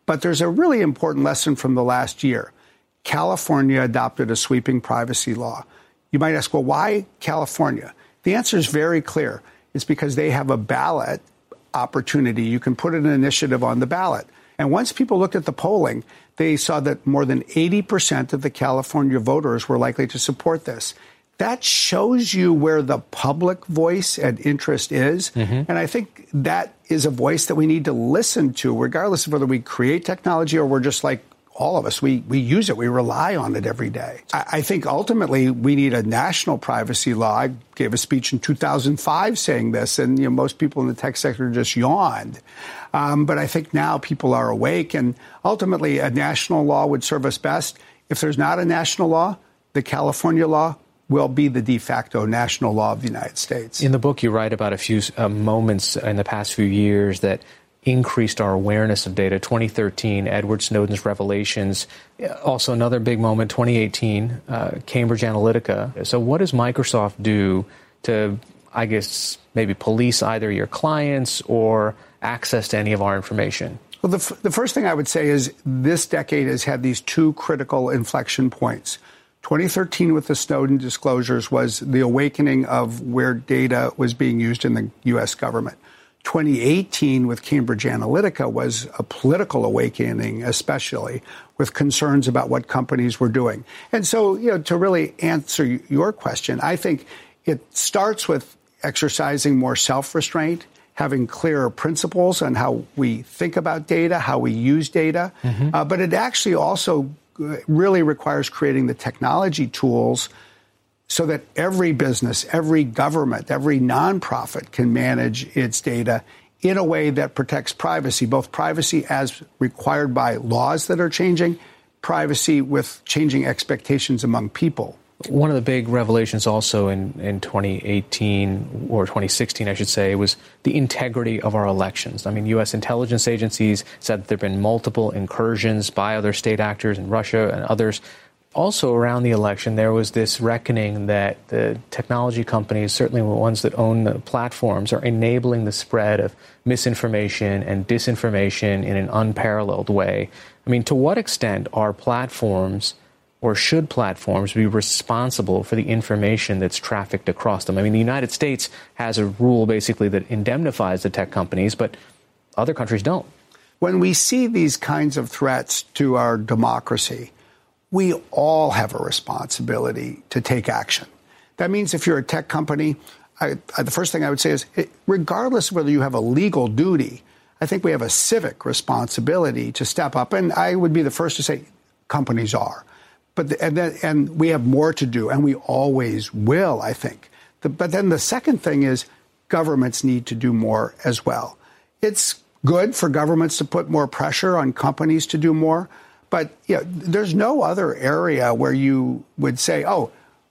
But there's a really important lesson from the last year. California adopted a sweeping privacy law. You might ask, well, why California? The answer is very clear. It's because they have a ballot opportunity. You can put an initiative on the ballot. And once people looked at the polling, they saw that more than eighty percent of the California voters were likely to support this. That shows you where the public voice and interest is. Mm-hmm. And I think that is a voice that we need to listen to, regardless of whether we create technology or we're just like all of us. We, we use it. We rely on it every day. I, I think ultimately we need a national privacy law. I gave a speech in two thousand five saying this, and you know, most people in the tech sector just yawned. Um, but I think now people are awake, and ultimately a national law would serve us best. If there's not a national law, the California law will be the de facto national law of the United States.
In the book, you write about a few uh, moments in the past few years that increased our awareness of data. twenty thirteen, Edward Snowden's revelations. Also another big moment, twenty eighteen, uh, Cambridge Analytica. So what does Microsoft do to, I guess, maybe police either your clients or access to any of our information?
Well, the, f- the first thing I would say is this decade has had these two critical inflection points. twenty thirteen with the Snowden disclosures was the awakening of where data was being used in the U S government. twenty eighteen with Cambridge Analytica was a political awakening, especially with concerns about what companies were doing. And so, you know, to really answer your question, I think it starts with exercising more self-restraint, having clearer principles on how we think about data, how we use data. Mm-hmm. Uh, but it actually also really requires creating the technology tools so that every business, every government, every nonprofit can manage its data in a way that protects privacy, both privacy as required by laws that are changing, privacy with changing expectations among people.
One of the big revelations also in, in twenty eighteen, or twenty sixteen, I should say, was the integrity of our elections. I mean, U S intelligence agencies said that there have been multiple incursions by other state actors in Russia and others. Also around the election, there was this reckoning that the technology companies, certainly the ones that own the platforms, are enabling the spread of misinformation and disinformation in an unparalleled way. I mean, to what extent are platforms, or should platforms, be responsible for the information that's trafficked across them? I mean, the United States has a rule basically that indemnifies the tech companies, but other countries don't.
When we see these kinds of threats to our democracy, we all have a responsibility to take action. That means if you're a tech company, I, I, the first thing I would say is, it, regardless of whether you have a legal duty, I think we have a civic responsibility to step up. And I would be the first to say companies are. But the, and, then, and we have more to do, and we always will, I think. The, but then the second thing is governments need to do more as well. It's good for governments to put more pressure on companies to do more. But you know, there's no other area where you would say, oh,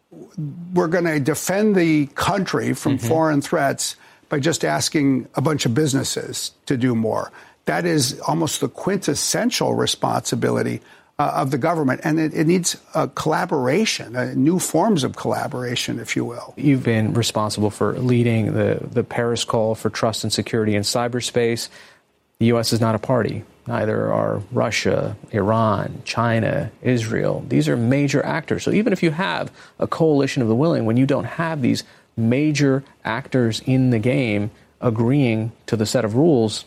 we're going to defend the country from mm-hmm. foreign threats by just asking a bunch of businesses to do more. That is almost the quintessential responsibility uh, of the government. And it, it needs a collaboration, uh, new forms of collaboration, if you will.
You've been responsible for leading the, the Paris Call for Trust and Security in Cyberspace. The U S is not a party. Neither are Russia, Iran, China, Israel. These are major actors. So even if you have a coalition of the willing, when you don't have these major actors in the game agreeing to the set of rules.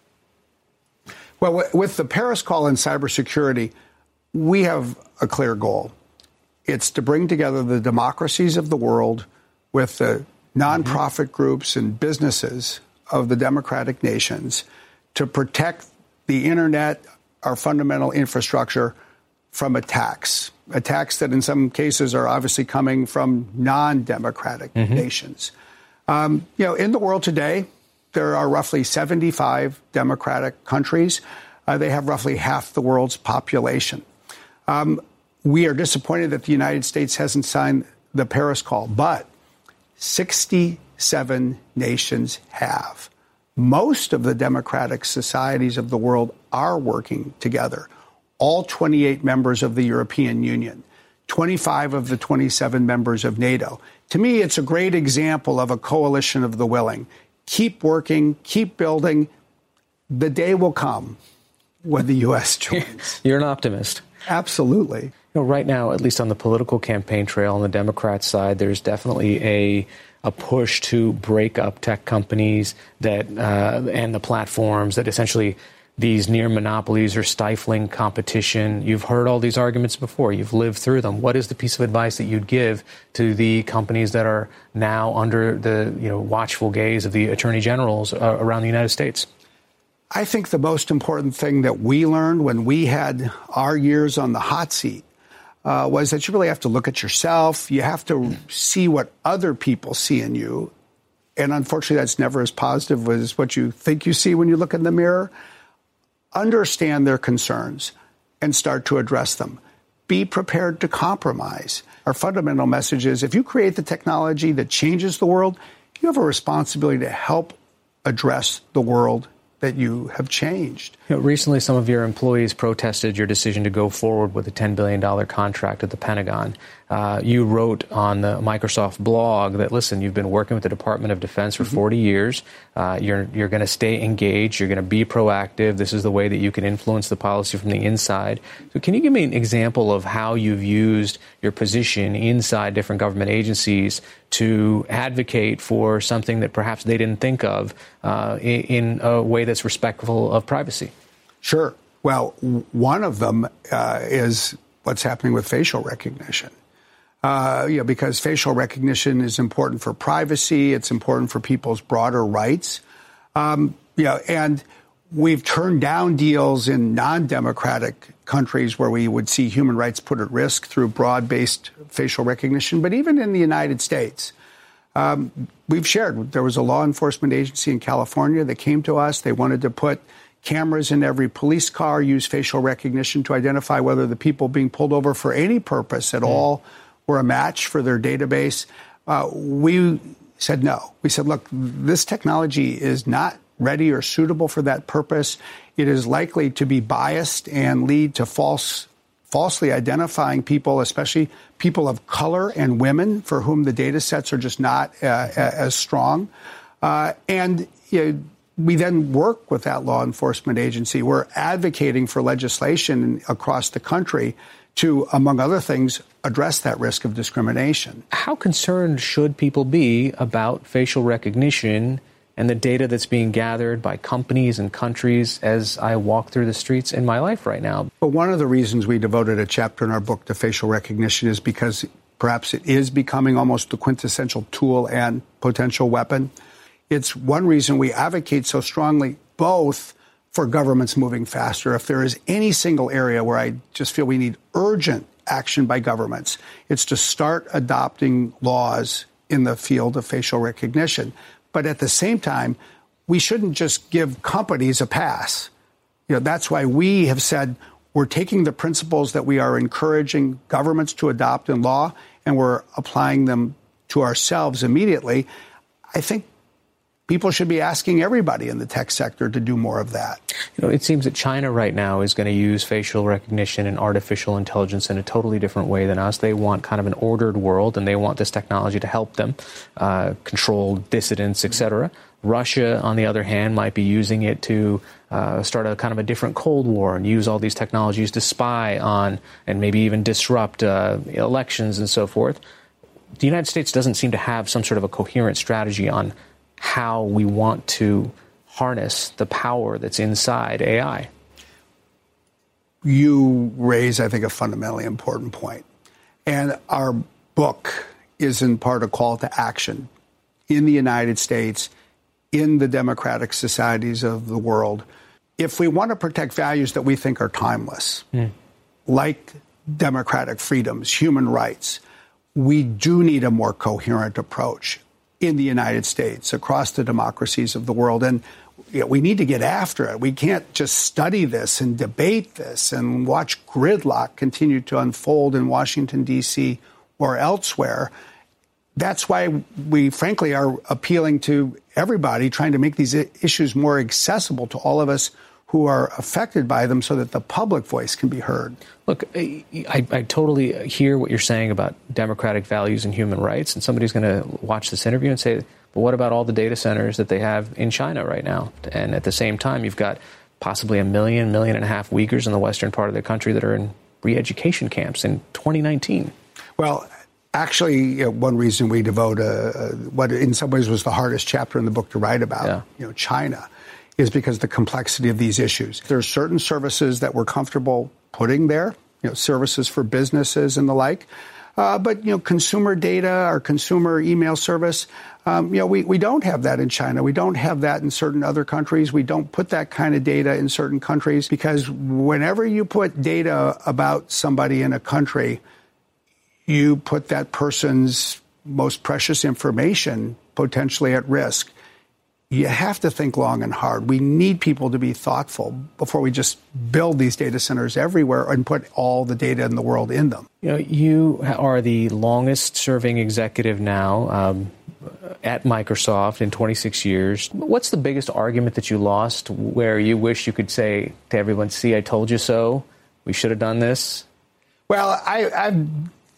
Well, with the Paris Call in cybersecurity, we have a clear goal. It's to bring together the democracies of the world with the nonprofit mm-hmm. groups and businesses of the democratic nations to protect the internet, our fundamental infrastructure, from attacks, attacks that in some cases are obviously coming from non-democratic mm-hmm. nations. Um, you know, in the world today, there are roughly seventy-five democratic countries. Uh, they have roughly half the world's population. Um, we are disappointed that the United States hasn't signed the Paris Call, but sixty-seven nations have. Most of the democratic societies of the world are working together. All twenty-eight members of the European Union, twenty-five of the twenty-seven members of NATO. To me, it's a great example of a coalition of the willing. Keep working, keep building. The day will come when the U S joins.
You're an optimist.
Absolutely.
You know, right now, at least on the political campaign trail on the Democrat side, there's definitely a a push to break up tech companies that uh, and the platforms that essentially these near monopolies are stifling competition. You've heard all these arguments before. You've lived through them. What is the piece of advice that you'd give to the companies that are now under the you know watchful gaze of the attorney generals uh, around the United States?
I think the most important thing that we learned when we had our years on the hot seat uh, was that you really have to look at yourself. You have to see what other people see in you. And unfortunately, that's never as positive as what you think you see when you look in the mirror. Understand their concerns and start to address them. Be prepared to compromise. Our fundamental message is if you create the technology that changes the world, you have a responsibility to help address the world that you have changed.
You know, recently, some of your employees protested your decision to go forward with a ten billion dollars contract at the Pentagon. Uh, you wrote on the Microsoft blog that, listen, you've been working with the Department of Defense for mm-hmm. forty years. Uh, you're you're going to stay engaged. You're going to be proactive. This is the way that you can influence the policy from the inside. So can you give me an example of how you've used your position inside different government agencies to advocate for something that perhaps they didn't think of uh, in, in a way that's respectful of privacy?
Sure. Well, one of them uh, is what's happening with facial recognition. Uh, you know, because facial recognition is important for privacy. It's important for people's broader rights. Um, you know, and we've turned down deals in non-democratic countries where we would see human rights put at risk through broad-based facial recognition. But even in the United States, um, we've shared. There was a law enforcement agency in California that came to us. They wanted to put cameras in every police car, use facial recognition to identify whether the people being pulled over for any purpose at mm. all were a match for their database. Uh, we said no. We said, look, this technology is not ready or suitable for that purpose. It is likely to be biased and lead to false, falsely identifying people, especially people of color and women for whom the data sets are just not uh, as strong. Uh, and you know, we then work with that law enforcement agency. We're advocating for legislation across the country to, among other things, address that risk of discrimination.
How concerned should people be about facial recognition and the data that's being gathered by companies and countries as I walk through the streets in my life right now?
But one of the reasons we devoted a chapter in our book to facial recognition is because perhaps it is becoming almost the quintessential tool and potential weapon. It's one reason we advocate so strongly both for governments moving faster. If there is any single area where I just feel we need urgent action by governments, it's to start adopting laws in the field of facial recognition. But at the same time, we shouldn't just give companies a pass. You know, that's why we have said we're taking the principles that we are encouraging governments to adopt in law, and we're applying them to ourselves immediately. I think people should be asking everybody in the tech sector to do more of that.
You know, it seems that China right now is going to use facial recognition and artificial intelligence in a totally different way than us. They want kind of an ordered world, and they want this technology to help them uh, control dissidents, et cetera. Russia, on the other hand, might be using it to uh, start a kind of a different Cold War and use all these technologies to spy on and maybe even disrupt uh, elections and so forth. The United States doesn't seem to have some sort of a coherent strategy on how we want to harness the power that's inside A I.
You raise, I think, a fundamentally important point. And our book is in part a call to action in the United States, in the democratic societies of the world. If we want to protect values that we think are timeless, mm. like democratic freedoms, human rights, we do need a more coherent approach in the United States, across the democracies of the world. And you know, we need to get after it. We can't just study this and debate this and watch gridlock continue to unfold in Washington, D C or elsewhere. That's why we, frankly, are appealing to everybody, trying to make these issues more accessible to all of us who are affected by them so that the public voice can be heard.
Look, I, I totally hear what you're saying about democratic values and human rights, and somebody's going to watch this interview and say, but what about all the data centers that they have in China right now? And at the same time, you've got possibly a million, million and a half Uyghurs in the western part of the country that are in re-education camps in twenty nineteen.
Well, actually, you know, one reason we devote a, a, what in some ways was the hardest chapter in the book to write about, yeah. you know, China, is because of the complexity of these issues. There are certain services that we're comfortable putting there, you know, services for businesses and the like. Uh, but, you know, consumer data, our consumer email service, um, you know, we, we don't have that in China. We don't have that in certain other countries. We don't put that kind of data in certain countries because whenever you put data about somebody in a country, you put that person's most precious information potentially at risk. You have to think long and hard. We need people to be thoughtful before we just build these data centers everywhere and put all the data in the world in them.
You know, you are the longest-serving executive now um, at Microsoft in twenty-six years. What's the biggest argument that you lost where you wish you could say to everyone, see, I told you so, we should have done this?
Well, I, I've...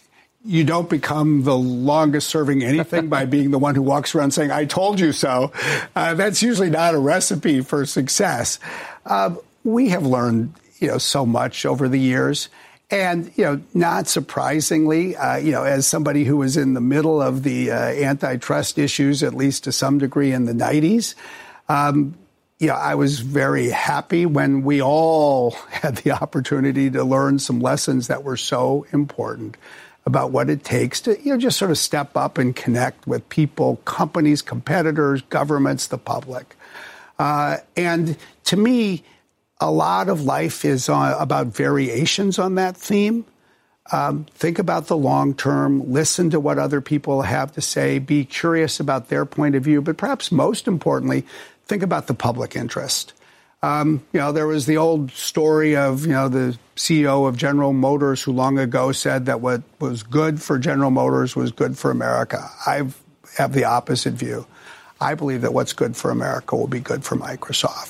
You don't become the longest serving anything by being the one who walks around saying, I told you so. Uh, that's usually not a recipe for success. Uh, we have learned, you know, so much over the years. And, you know, not surprisingly, uh, you know, as somebody who was in the middle of the uh, antitrust issues, at least to some degree in the nineties, um, you know, I was very happy when we all had the opportunity to learn some lessons that were so important about what it takes to, you know, just sort of step up and connect with people, companies, competitors, governments, the public. Uh, and to me, a lot of life is uh, about variations on that theme. Um, think about the long term, listen to what other people have to say, be curious about their point of view, but perhaps most importantly, think about the public interest. Um, you know, there was the old story of, you know, the C E O of General Motors who long ago said that what was good for General Motors was good for America. I have the opposite view. I believe that what's good for America will be good for Microsoft.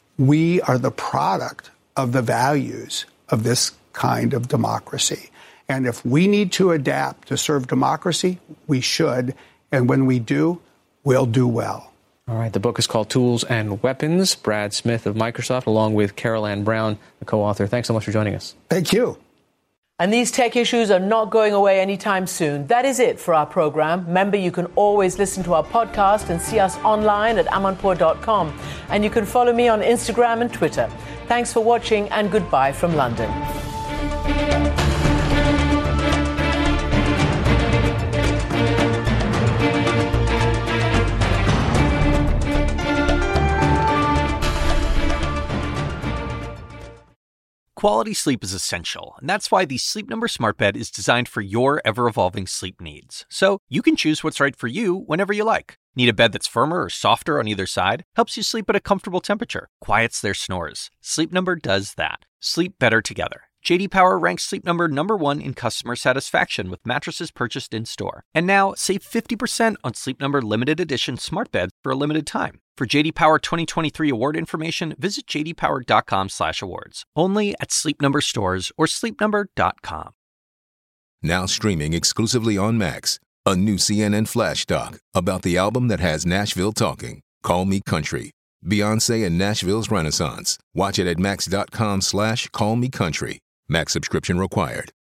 We are the product of the values of this kind of democracy. And if we need to adapt to serve democracy, we should. And when we do, we'll do well.
All right. The book is called Tools and Weapons. Brad Smith of Microsoft, along with Carol Ann Brown, the co-author. Thanks so much for joining us.
Thank you.
And these tech issues are not going away anytime soon. That is it for our program. Remember, you can always listen to our podcast and see us online at amanpour dot com. And you can follow me on Instagram and Twitter. Thanks for watching and goodbye from London.
Quality sleep is essential, and that's why the Sleep Number Smart Bed is designed for your ever-evolving sleep needs. So you can choose what's right for you whenever you like. Need a bed that's firmer or softer on either side? Helps you sleep at a comfortable temperature. Quiets their snores. Sleep Number does that. Sleep better together. J D Power ranks Sleep Number number one in customer satisfaction with mattresses purchased in-store. And now, save fifty percent on Sleep Number limited edition smart beds for a limited time. For J D Power twenty twenty-three award information, visit j d power dot com slash awards. Only at Sleep Number stores or sleep number dot com.
Now streaming exclusively on Max, a new C N N flash doc about the album that has Nashville talking, Call Me Country. Beyonce and Nashville's Renaissance. Watch it at max dot com slash call me country. Max subscription required.